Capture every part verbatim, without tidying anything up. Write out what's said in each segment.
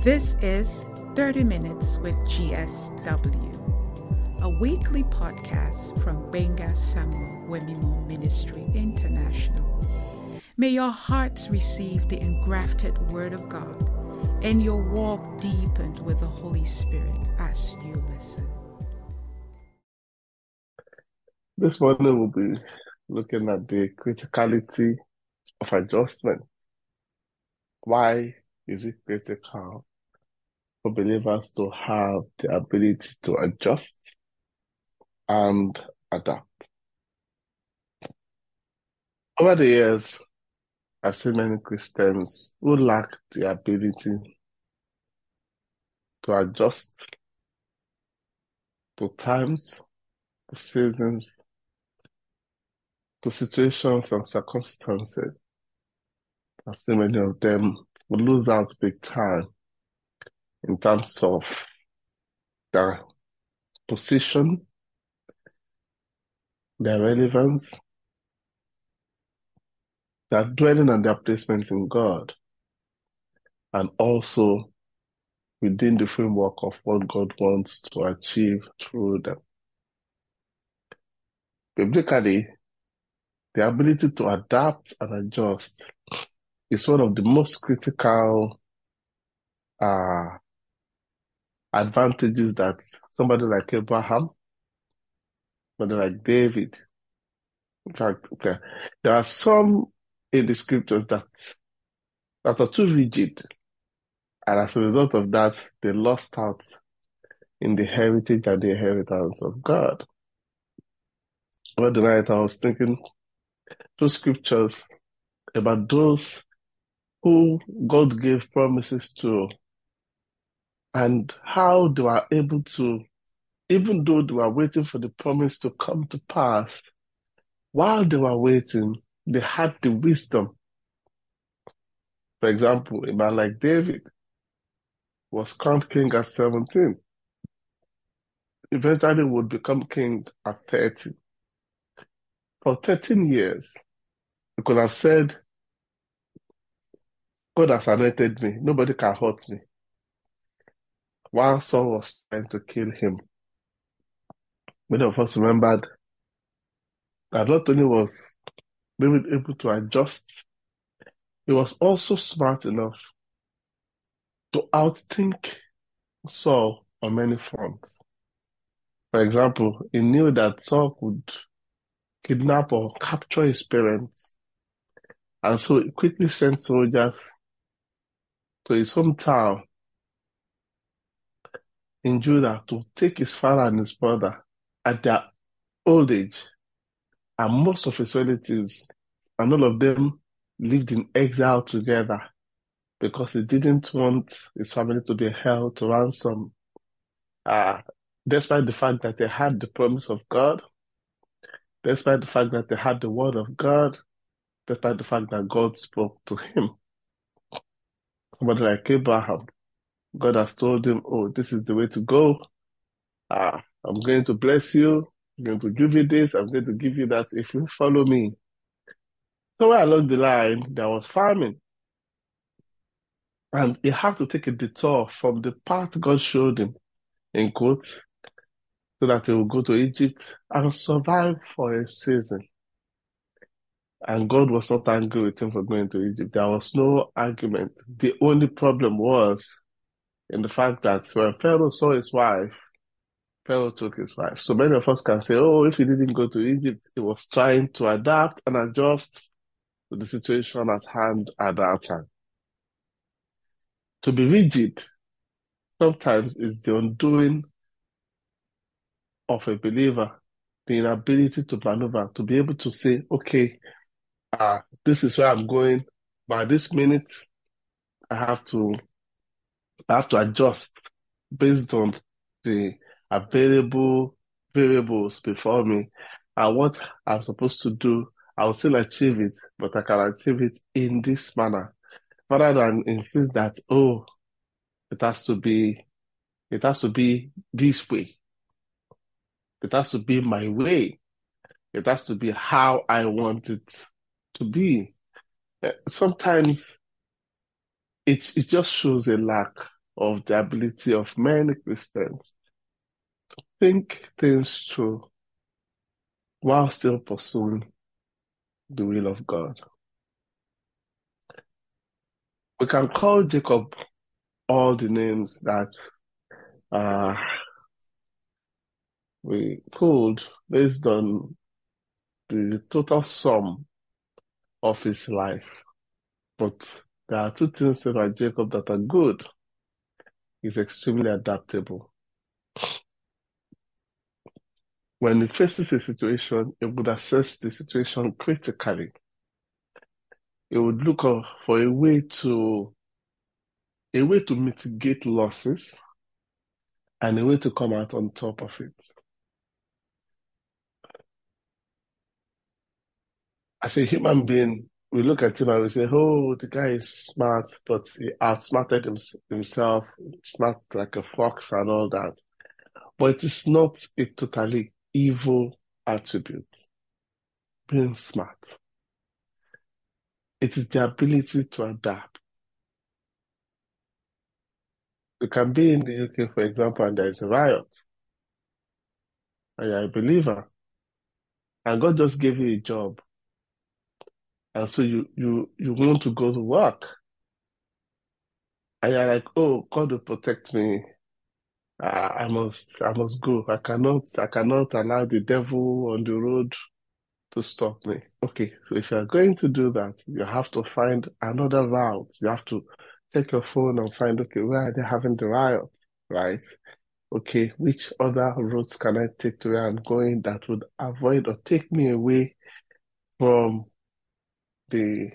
This is thirty Minutes with G S W, a weekly podcast from Benga Samuel Wemimo Ministry International. May your hearts receive the engrafted Word of God and your walk deepened with the Holy Spirit as you listen. This morning we'll be looking at the criticality of adjustment. Why is it critical for believers to have the ability to adjust and adapt? Over the years, I've seen many Christians who lack the ability to adjust to times, to seasons, to situations and circumstances. I've seen many of them will lose out big time in terms of their position, their relevance, their dwelling and their placement in God, and also within the framework of what God wants to achieve through them. Biblically, the ability to adapt and adjust is one of the most critical uh, advantages that somebody like Abraham, somebody like David, in fact, okay, there are some in the scriptures that, that are too rigid, and as a result of that, they lost out in the heritage and the inheritance of God. Over the night, I was thinking through scriptures about those who God gave promises to, and how they were able to, even though they were waiting for the promise to come to pass, while they were waiting, they had the wisdom. For example, a man like David was crowned king at seventeen. Eventually would become king at thirty. For thirteen years, he could have said, God has anointed me, nobody can hurt me, while Saul was trying to kill him. Many of us remembered that not only was David able to adjust, he was also smart enough to outthink Saul on many fronts. For example, he knew that Saul could kidnap or capture his parents, and so he quickly sent soldiers to his hometown in Judah to take his father and his brother at their old age, and most of his relatives, and all of them lived in exile together because he didn't want his family to be held to ransom, uh, despite the fact that they had the promise of God, despite the fact that they had the word of God, despite the fact that God spoke to him. Somebody like Abraham, God has told him, oh, this is the way to go. Uh, I'm going to bless you. I'm going to give you this. I'm going to give you that if you follow me. Somewhere along the line, there was famine. And he had to take a detour from the path God showed him, in quotes, so that he would go to Egypt and survive for a season. And God was not angry with him for going to Egypt. There was no argument. The only problem was in the fact that when Pharaoh saw his wife, Pharaoh took his wife. So many of us can say, oh, if he didn't go to Egypt, he was trying to adapt and adjust to the situation at hand at that time. To be rigid sometimes is the undoing of a believer, the inability to maneuver, to be able to say, okay, uh, this is where I'm going. By this minute, I have to, I have to adjust based on the available variables before me, and what I'm supposed to do. I will still achieve it, but I can achieve it in this manner, rather than insist that, oh, it has to be, it has to be this way. It has to be my way. It has to be how I want it to be. Sometimes it, it just shows a lack of the ability of many Christians to think things through while still pursuing the will of God. We can call Jacob all the names that uh, we could based on the total sum of his life. But there are two things about Jacob that are good. He's extremely adaptable. When he faces a situation, he would assess the situation critically. He would look for a way to a way to mitigate losses and a way to come out on top of it. As a human being, we look at him and we say, oh, the guy is smart, but he outsmarted himself, smart like a fox and all that. But it is not a totally evil attribute, being smart. It is the ability to adapt. You can be in the U K, for example, and there is a riot, and you're a believer, and God just gave you a job, and so you you you want to go to work, and you're like, oh, God will protect me. Uh, I must I must go. I cannot I cannot allow the devil on the road to stop me. Okay, so if you're going to do that, you have to find another route. You have to take your phone and find, okay, where are they having the riot, right? Okay, which other routes can I take to where I'm going that would avoid or take me away from the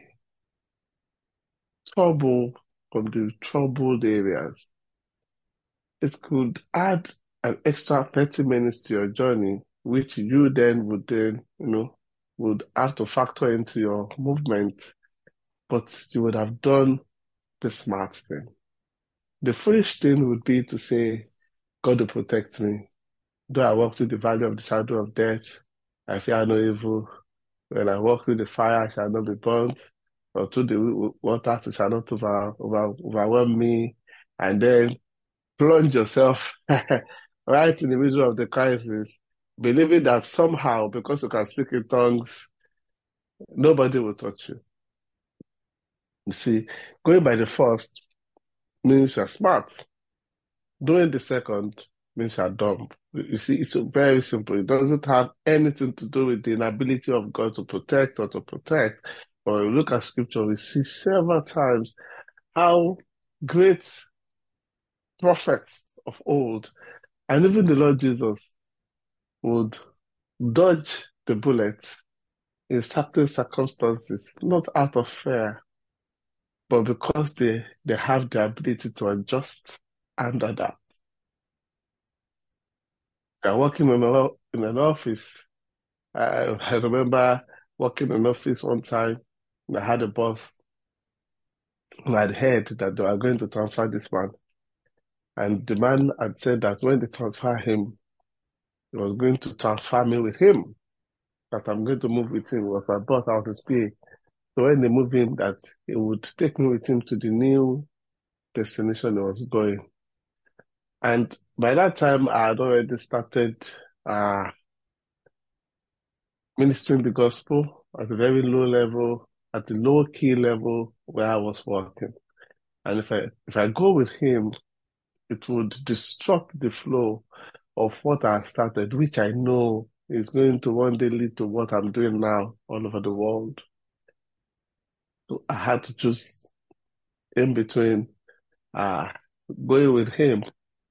trouble, from the troubled areas? It could add an extra thirty minutes to your journey, which you then would then, you know, would have to factor into your movement, but you would have done the smart thing. The foolish thing would be to say, God will protect me. Though I walk through the valley of the shadow of death, I fear no evil. When I walk through the fire, I shall not be burnt, or through the waters, it shall not over, over, overwhelm me. And then plunge yourself right in the middle of the crisis, believing that somehow, because you can speak in tongues, nobody will touch you. You see, going by the first means you're smart. Doing the second means you're dumb. You see, it's very simple. It doesn't have anything to do with the inability of God to protect or to protect. But when we look at scripture, we see several times how great prophets of old, and even the Lord Jesus, would dodge the bullet in certain circumstances, not out of fear, but because they, they have the ability to adjust and adapt. They're working in, a, in an office. I, I remember working in an office one time, and I had a boss, and I'd heard that they were going to transfer this man. And the man had said that when they transfer him, he was going to transfer me with him, that I'm going to move with him. It was my boss, I was his P A. So when they moved him, that he would take me with him to the new destination he was going. And by that time, I had already started uh, ministering the gospel at a very low level, at the low key level where I was working. And if I if I go with him, it would disrupt the flow of what I started, which I know is going to one day lead to what I'm doing now all over the world. So I had to choose in between uh, going with him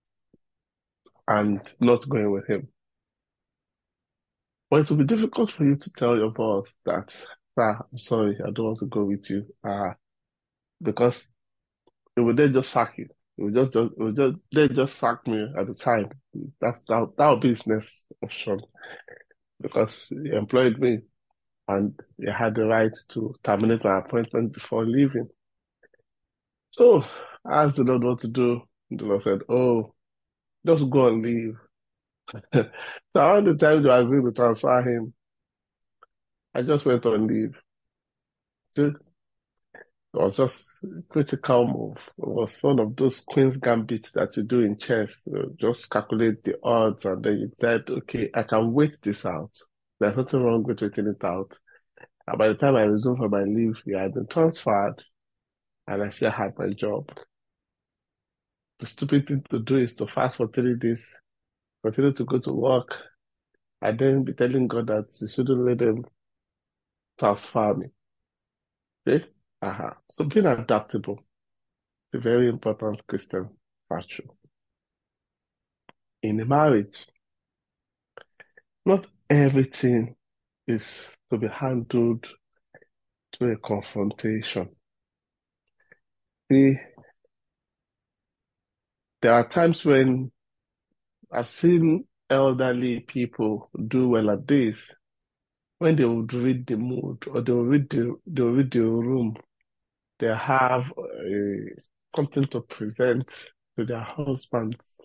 and not going with him. But it will be difficult for you to tell your boss that, sir, I'm sorry, I don't want to go with you, uh, because it would then just sack you. It would just, just, it would just, they just sack me at the time. That's, that, that would be his next option, because he employed me and he had the right to terminate my appointment before leaving. So I asked the Lord what to do. The Lord said, oh, just go and leave. So around the time to agree to transfer him, I just went on leave. So It was just a critical move. It was one of those Queen's Gambits that you do in chess. You just calculate the odds and then you said, okay, I can wait this out. There's nothing wrong with waiting it out. And by the time I resumed for my leave, we had been transferred and I still had my job. The stupid thing to do is to fast for three days, continue to go to work, and then be telling God that you shouldn't let them transfer me. See? Uh-huh. So being adaptable is a very important Christian virtue. In a marriage, not everything is to be handled through a confrontation. See, there are times when I've seen elderly people do well at this, when they would read the mood or they will read the they will read the room, they have uh, something to present to their husbands,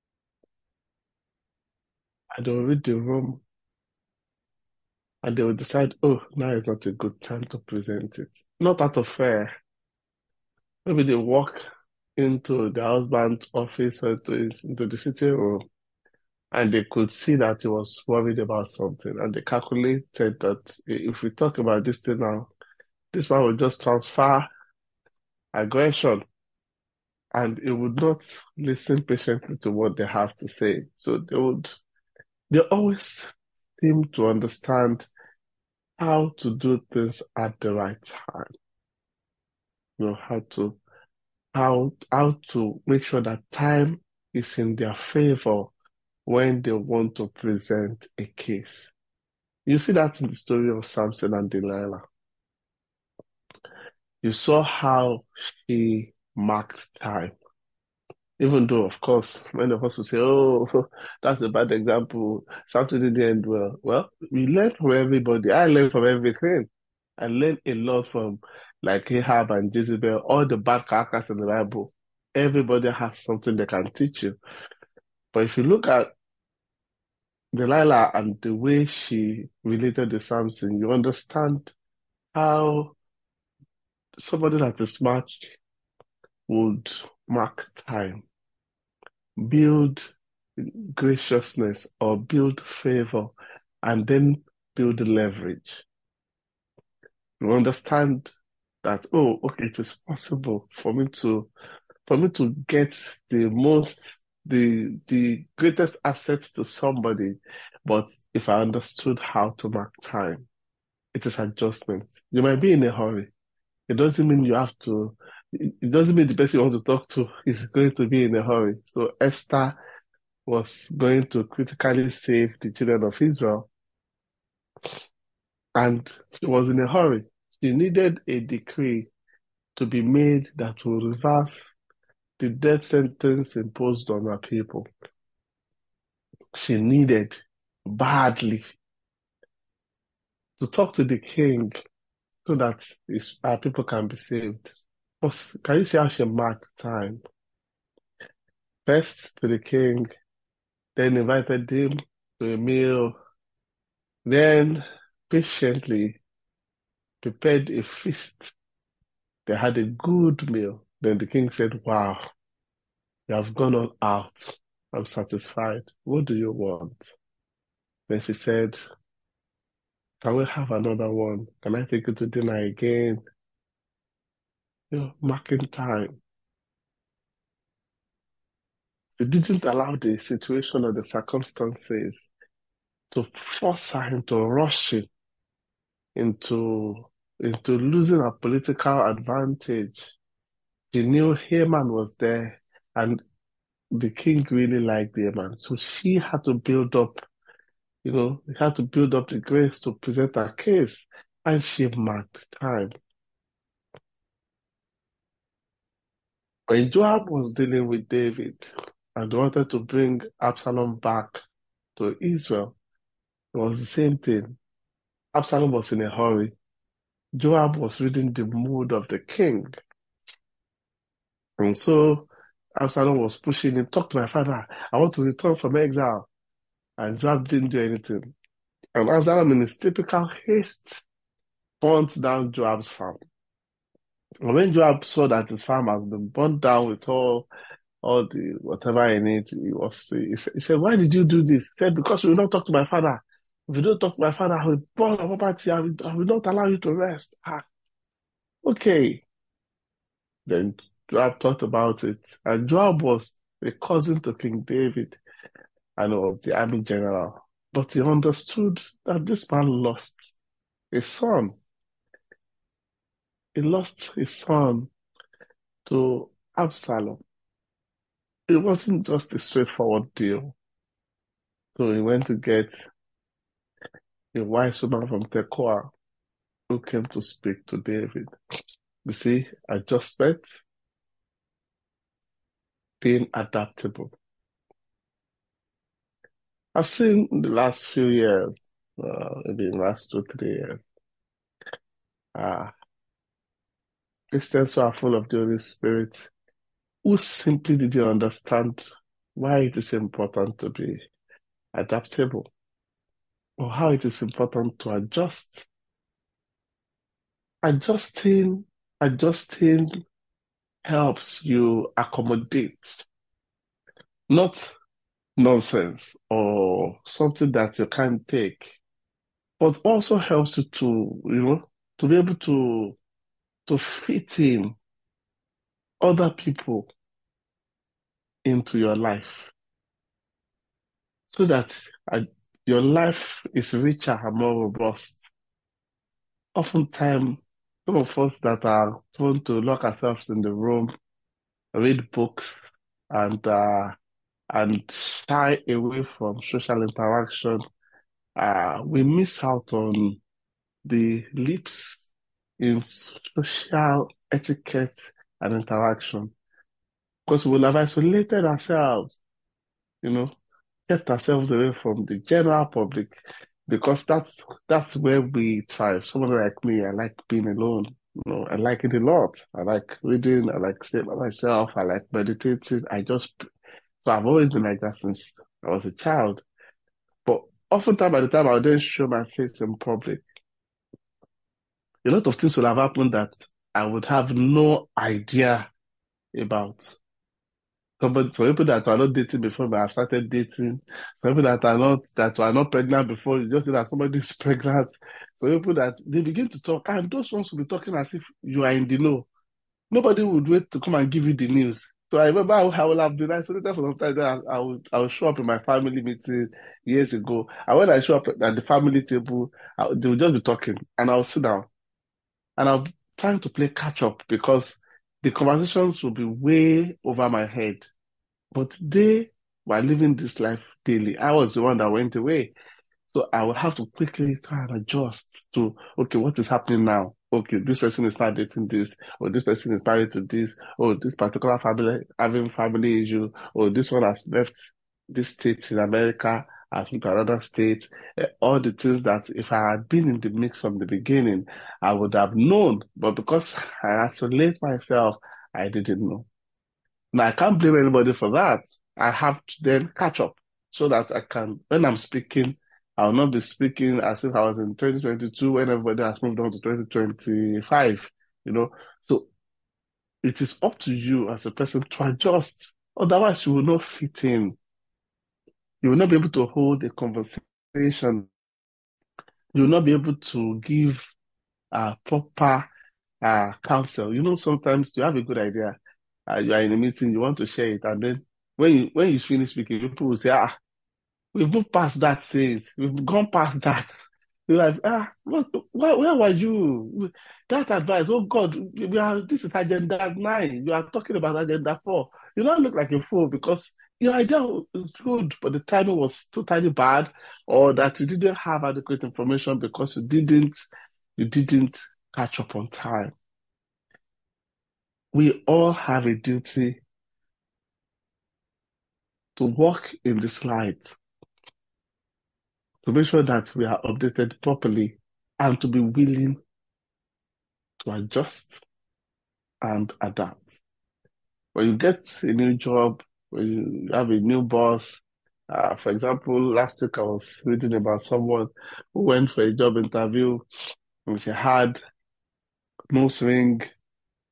and they will read the room, and they will decide, oh, now is not a good time to present it. Not out of fear. Maybe they walk into the husband's office or to his, into the sitting room, and they could see that he was worried about something, and they calculated that if we talk about this thing now, this man will just transfer aggression, and it would not listen patiently to what they have to say. So they would, they always seem to understand how to do things at the right time. You know, how to, how, how to make sure that time is in their favor when they want to present a case. You see that in the story of Samson and Delilah. You saw how she marked time. Even though, of course, many of us will say, oh, that's a bad example. Something didn't end well. Well, we learn from everybody. I learn from everything. I learned a lot from like Ahab and Jezebel, all the bad characters in the Bible. Everybody has something they can teach you. But if you look at Delilah and the way she related to Samson, you understand how somebody that is smart would mark time, build graciousness or build favor, and then build leverage. You understand that, oh, okay, it is possible for me to for me to get the most the the greatest assets to somebody, but if I understood how to mark time, it is adjustment. You might be in a hurry. It doesn't mean you have to, it doesn't mean the person you want to talk to is going to be in a hurry. So Esther was going to critically save the children of Israel, and she was in a hurry. She needed a decree to be made that will reverse the death sentence imposed on her people. She needed badly to talk to the king so that his, our people can be saved. But can you see how she marked time? First to the king, then invited him to a meal, then patiently prepared a feast. They had a good meal. Then the king said, wow, you have gone all out. I'm satisfied. What do you want? Then she said, can we have another one? Can I take you to dinner again? You know, marking time. She didn't allow the situation or the circumstances to force her into rushing into, into losing her political advantage. She knew Haman was there and the king really liked Haman. So she had to build up, you know, she had to build up the grace to present her case, and she marked time. When Joab was dealing with David and wanted to bring Absalom back to Israel, it was the same thing. Absalom was in a hurry. Joab was reading the mood of the king. And so Absalom was pushing him, talk to my father. I want to return from exile. And Joab didn't do anything. And Absalom, in his typical haste, burnt down Joab's farm. And when Joab saw that his farm has been burnt down with all all the whatever in it, he was he said, he said, "Why did you do this?" He said, "Because you will not talk to my father. If you don't talk to my father, I will burn the property. I will, I will not allow you to rest." Ah, okay. Then Joab thought about it, and Joab was a cousin to King David and of the army general, but he understood that this man lost a son. He lost his son to Absalom. It wasn't just a straightforward deal. So he went to get a wise woman from Tekoa who came to speak to David. You see, adjustment, being adaptable. I've seen in the last few years, uh, maybe in the last two, three years, uh, Christians who are full of the Holy Spirit who simply didn't understand why it is important to be adaptable or how it is important to adjust. Adjusting, adjusting helps you accommodate, not nonsense or something that you can't take, but also helps you to, you know, to be able to to fit in other people into your life so that uh, your life is richer and more robust. Oftentimes, some of us that are prone to lock ourselves in the room, read books, and uh, and shy away from social interaction, uh, we miss out on the leaps in social etiquette and interaction because we will have isolated ourselves, you know, kept ourselves away from the general public because that's that's where we thrive. Someone like me, I like being alone. You know, I like it a lot. I like reading. I like staying by myself. I like meditating. I just so I've always been like that since I was a child. But oftentimes, by the time I would then show my face in public, a lot of things will have happened that I would have no idea about. But for people that are not dating before but have started dating, for people that are not that were not pregnant before, you just say that somebody is pregnant. For people that they begin to talk, and those ones will be talking as if you are in the know. Nobody would wait to come and give you the news. So I remember I, I will have been isolated for some time. Then I, I would I would show up in my family meeting years ago. And when I show up at the family table, I, they will just be talking, and I'll sit down and I'll trying to play catch up because the conversations will be way over my head. But they were living this life daily. I was the one that went away. So I would have to quickly try and adjust to, okay, what is happening now? Okay, this person is not dating this, or this person is married to this, or this particular family having family issue, or this one has left this state in America, has moved to another state. Eh, all the things that if I had been in the mix from the beginning, I would have known. But because I isolate myself, I didn't know. Now, I can't blame anybody for that. I have to then catch up so that I can, when I'm speaking, I'll not be speaking as if I was in twenty twenty-two when everybody has moved on to twenty twenty-five, you know. So it is up to you as a person to adjust. Otherwise, you will not fit in. You will not be able to hold a conversation. You will not be able to give a proper uh, counsel. You know, sometimes you have a good idea. Uh, you are in a meeting, you want to share it, and then when you when you finish speaking, people will say, "Ah, we've moved past that phase. We've gone past that." You're like, "Ah, what, where, where were you? That advice, oh God, we are, this is agenda nine. You are talking about agenda four. You don't look like a fool because your idea was good, but the timing was totally bad, or that you didn't have adequate information because you didn't you didn't catch up on time." We all have a duty to walk in this light, to make sure that we are updated properly, and to be willing to adjust and adapt. When you get a new job, when you have a new boss, uh, for example, last week I was reading about someone who went for a job interview, which had nose ring,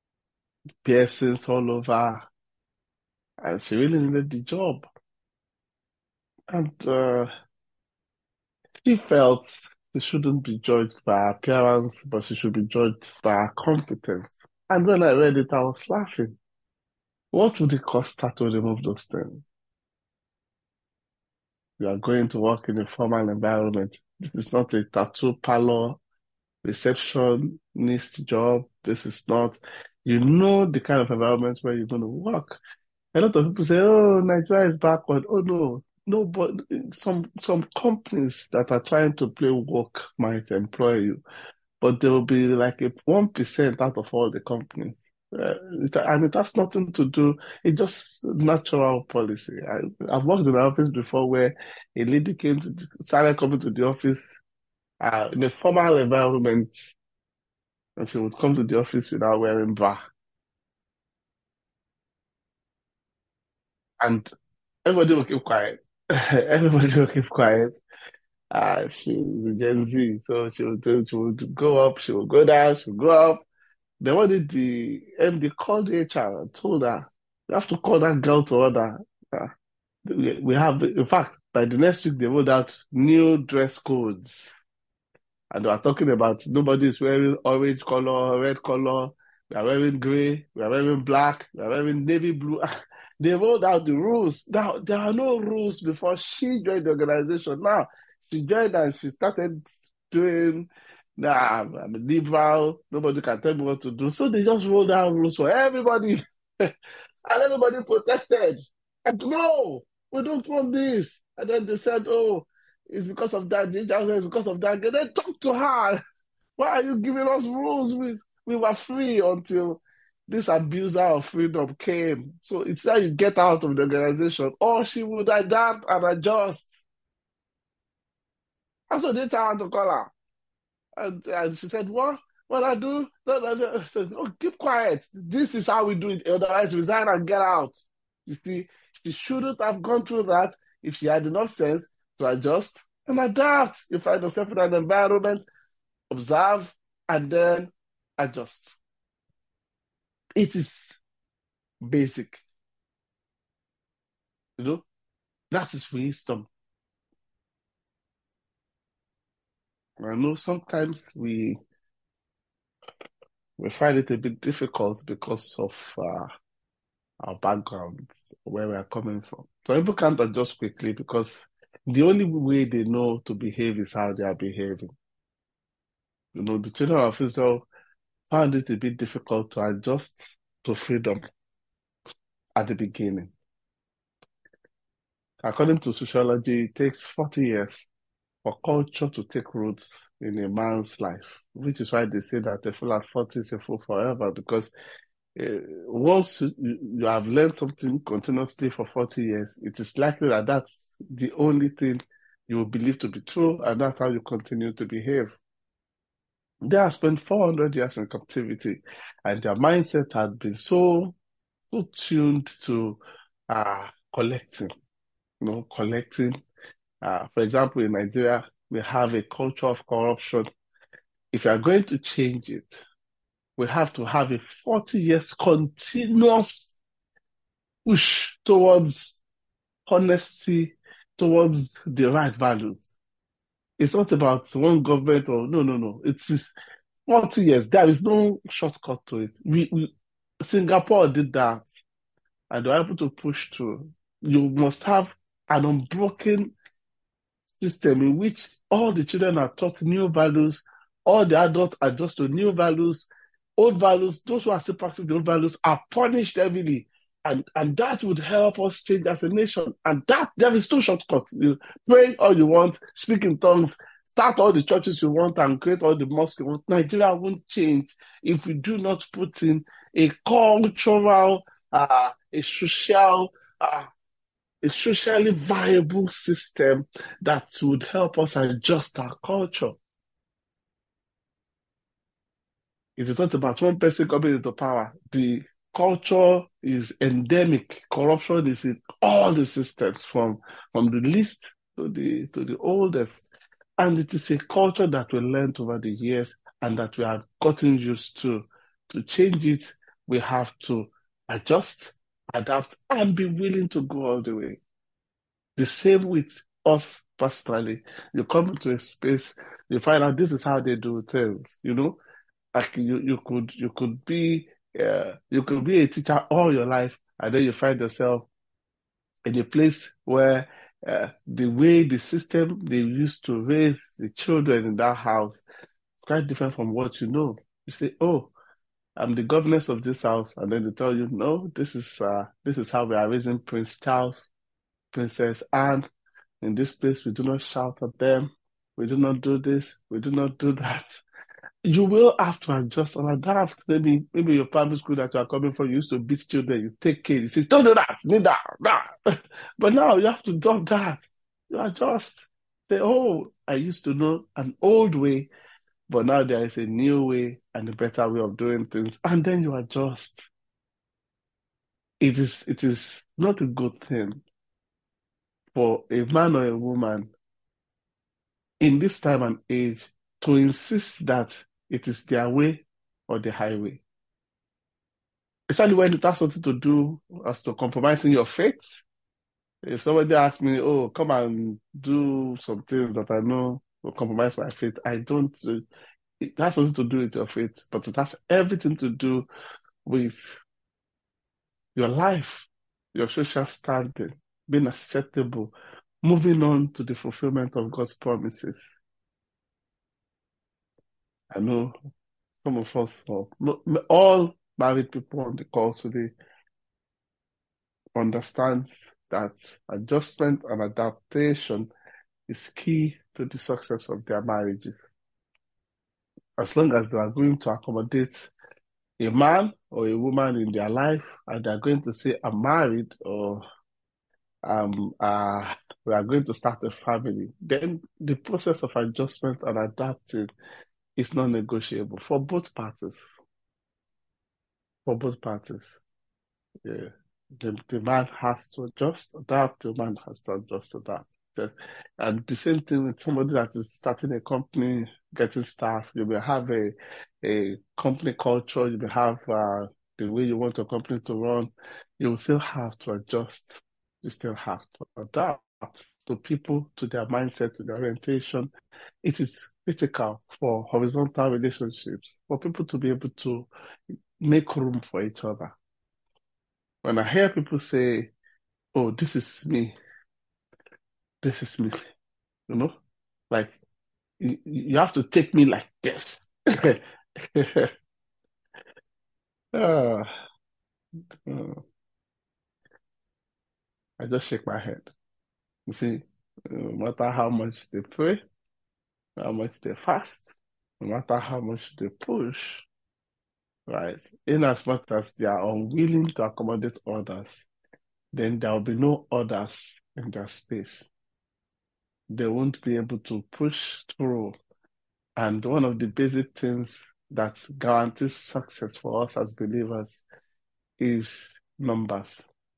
piercings all over, and she really needed the job. And uh, she felt she shouldn't be judged by her appearance, but she should be judged by her competence. And when I read it, I was laughing. What would it cost her to remove those things? You are going to work in a formal environment. This is not a tattoo parlor receptionist job. This is not, you know, the kind of environment where you're going to work. A lot of people say, "Oh, Nigeria is backward." Oh no, no, but some some companies that are trying to play work might employ you, but there will be like a one percent out of all the companies. Uh, it, and it has nothing to do. It's just natural policy. I, I've worked in an office before where a lady came to started coming to the office uh, in a formal environment, and she would come to the office without wearing bra, and everybody will keep quiet. Everybody will keep quiet. Uh, she was a Gen Z, so she would do, she would go up, she would go down, she would go up. Then what did the M D called the H R and told her, "You have to call that girl to order. Uh, we, we have, in fact, by the next week they rolled out new dress codes, and they are talking about nobody is wearing orange color, red color. We are wearing gray. We are wearing black. We are wearing navy blue." They rolled out the rules. Now, there are no rules before she joined the organization. Now, she joined and she started doing, nah, I'm a liberal. Nobody can tell me what to do. So they just rolled out rules for everybody. And everybody protested. And no, we don't want this. And then they said, oh, it's because of that. The H R said it's because of that. And then talk to her. Why are you giving us rules? We, we were free until this abuser of freedom came. So it's that you get out of the organization, or she would adapt and adjust. And so they tried to call her. And, and she said, what? What I do? No, no, no. I said, oh, keep quiet. This is how we do it. Otherwise, resign and get out. You see, she shouldn't have gone through that if she had enough sense to adjust and adapt. You find yourself in an environment, observe, and then adjust. It is basic. You know, that is wisdom. I know sometimes we we find it a bit difficult because of uh, our backgrounds, where we are coming from. So people can't adjust quickly because the only way they know to behave is how they are behaving. You know, the children of Israel found it a bit difficult to adjust to freedom at the beginning. According to sociology, it takes forty years for culture to take roots in a man's life, which is why they say that a fool at forty is a fool forever, because uh, once you, you have learned something continuously for forty years, it is likely that that's the only thing you will believe to be true, and that's how you continue to behave. They have spent four hundred years in captivity, and their mindset has been so, so tuned to uh, collecting, you know, collecting. Uh, for example, in Nigeria, we have a culture of corruption. If you are going to change it, we have to have a forty years continuous push towards honesty, towards the right values. It's not about one government or no, no, no. It's forty years. There is no shortcut to it. We, we Singapore did that, and they were able to push through. You must have an unbroken system in which all the children are taught new values, all the adults adjust to new values, old values, those who are still practicing the old values are punished heavily. And, and that would help us change as a nation. And that, there is no shortcut. You pray all you want, speak in tongues, start all the churches you want, and create all the mosques you want. Nigeria won't change if we do not put in a cultural, uh, a social, uh, a socially viable system that would help us adjust our culture. It is not about one person coming into power. The culture is endemic. Corruption is in all the systems, from, from the least to the to the oldest. And it is a culture that we learned over the years and that we have gotten used to. To change it we have to adjust, adapt, and be willing to go all the way. The same with us personally. You come into a space, you find out this is how they do things, you know? Like you, you could you could be uh, you could be a teacher all your life, and then you find yourself in a place where uh, the way the system they used to raise the children in that house is quite different from what you know. You say, "Oh, I'm the governess of this house," and then they tell you, "No, this is uh, this is how we are raising Prince Charles, Princess Anne. In this place, we do not shout at them. We do not do this. We do not do that." You will have to adjust and adapt. Maybe, maybe your primary school that you are coming from, you used to beat children, you take care, you say, don't do that, need that, that. But now you have to drop that. You adjust. Say, oh, I used to know an old way, but now there is a new way and a better way of doing things. And then you adjust. It is, it is not a good thing for a man or a woman in this time and age to insist that it is their way or the highway. Especially when it has something to do as to compromising your faith. If somebody asks me, oh, come and do some things that I know will compromise my faith, I don't, it has something to do with your faith, but it has everything to do with your life, your social standing, being acceptable, moving on to the fulfillment of God's promises. I know some of us, all married people on the call today, understands that adjustment and adaptation is key to the success of their marriages. As long as they are going to accommodate a man or a woman in their life, and they are going to say, I'm married, or um, uh, we are going to start a family, then the process of adjustment and adapting is non-negotiable for both parties. For both parties. Yeah. The, the man has to adjust, adapt, the man has to adjust, adapt. The, and the same thing with somebody that is starting a company, getting staff. You will have a, a company culture, you will have uh, the way you want your company to run. You will still have to adjust. You still have to adapt to people, to their mindset, to their orientation. It is critical for horizontal relationships, for people to be able to make room for each other. When I hear people say, oh, this is me, this is me, you know, like, you, you have to take me like this. uh, uh, I just shake my head. You see, no matter how much they pray, how much they fast, no matter how much they push, right, in as much as they are unwilling to accommodate others, then there will be no others in their space. They won't be able to push through. And one of the basic things that guarantees success for us as believers is numbers.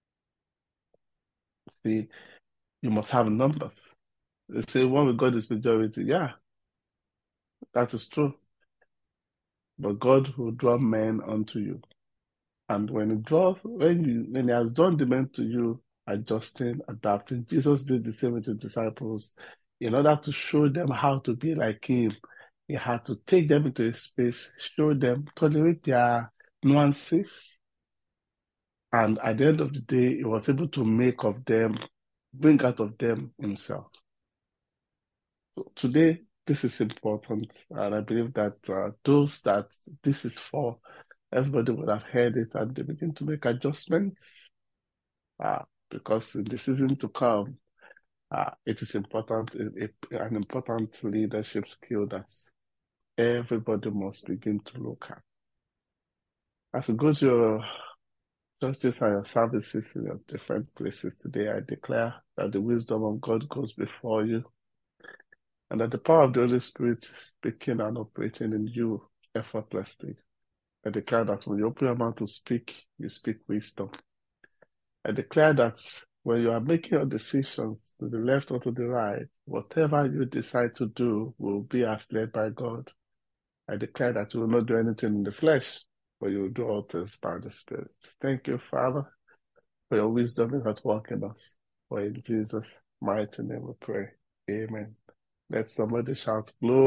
See, you must have numbers. They say one with God is majority. Yeah, that is true. But God will draw men unto you. And when he draws, when you when he has drawn the men to you, adjusting, adapting, Jesus did the same with the disciples. In order to show them how to be like him, he had to take them into a space, show them, tolerate their nuances. And at the end of the day, he was able to make of them, bring out of them himself. So today, this is important. And I believe that uh, those that this is for, everybody would have heard it and they begin to make adjustments. Uh, because in the season to come, uh, it is important, a, a, an important leadership skill that everybody must begin to look at. As you go to your churches and your services in your different places today, I declare that the wisdom of God goes before you and that the power of the Holy Spirit is speaking and operating in you effortlessly. I declare that when you open your mouth to speak, you speak wisdom. I declare that when you are making your decisions to the left or to the right, whatever you decide to do will be as led by God. I declare that you will not do anything in the flesh, for you will do all things by the Spirit. Thank you, Father, for your wisdom is at work in us. For in Jesus' mighty name we pray. Amen. Let somebody shout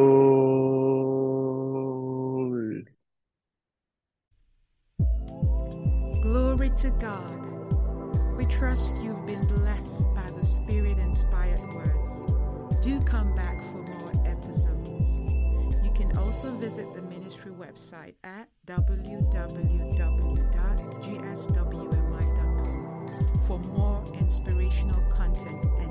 glory. Glory to God. We trust you've been blessed by the Spirit-inspired words. Do come back for more episodes. You can also visit the ministry website at w w w dot g s w m i dot com for more inspirational content